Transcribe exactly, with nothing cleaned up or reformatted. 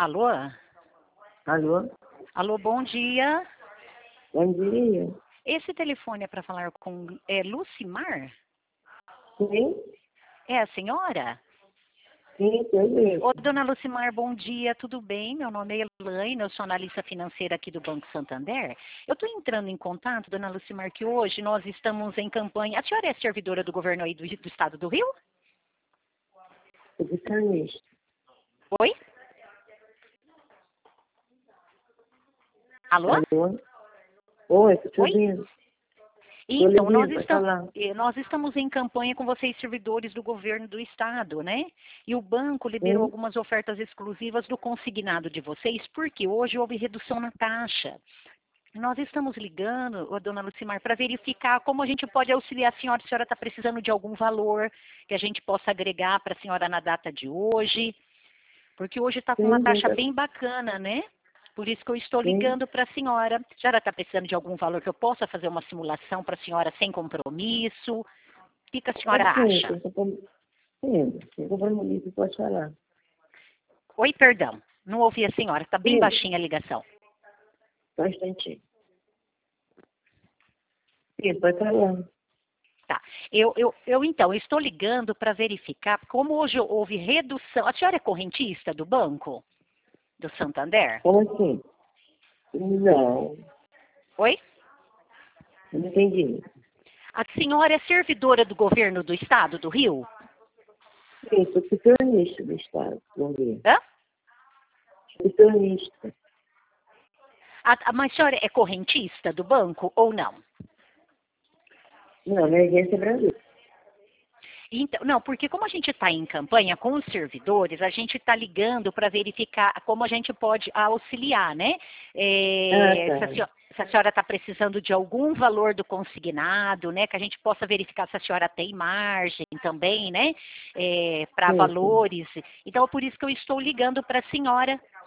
Alô? Alô? Alô, bom dia. Bom dia. Esse telefone é para falar com é, Lucimar? Sim? É a senhora? Sim, sou eu. Ô, dona Lucimar, bom dia, tudo bem? Meu nome é Elaine, eu sou analista financeira aqui do Banco Santander. Eu estou entrando em contato, dona Lucimar, que hoje nós estamos em campanha. A senhora é servidora do governo aí do, do estado do Rio? Sou nutricionista. Oi? Alô? Alô? Oi, estou te Oi? ouvindo. Então, nós Olivia, pode estamos, falar. nós estamos em campanha com vocês, servidores do governo do estado, né? E o banco liberou Sim? algumas ofertas exclusivas do consignado de vocês, porque hoje houve redução na taxa. Nós estamos ligando, ô, dona Lucimar, para verificar como a gente pode auxiliar a senhora. Se a senhora está precisando de algum valor que a gente possa agregar para a senhora na data de hoje, porque hoje está com uma Sim, sim, taxa tá- bem bacana, né? Por isso que eu estou sim. ligando para a senhora. A senhora está precisando de algum valor que eu possa fazer uma simulação para a senhora sem compromisso? O que, que a senhora Pode sim, acha? sem comprom- sim, sem compromisso, pode falar. Oi, perdão. Não ouvi a senhora. Está bem Sim, baixinha a ligação. só um instantinho. Sim, pode falar. Tá. Eu, eu, eu então, estou ligando para verificar como hoje houve redução. A senhora é correntista do banco? Do Santander? Como assim? Não, Oi? não entendi. A senhora é servidora do governo do estado do Rio? Sim, sou nutricionista do estado. Bom dia. Hã? Nutricionista. A, a, mas a senhora é correntista do banco ou não? Não, minha agência é Brasil. Então, não, porque como a gente está em campanha com os servidores, a gente está ligando para verificar como a gente pode auxiliar, né? Ah, É, se a tá. senhora se a senhora está precisando de algum valor do consignado, né? Que a gente possa verificar se a senhora tem margem também, né? É, para Sim, sim. valores. Então, é por isso que eu estou ligando para a senhora.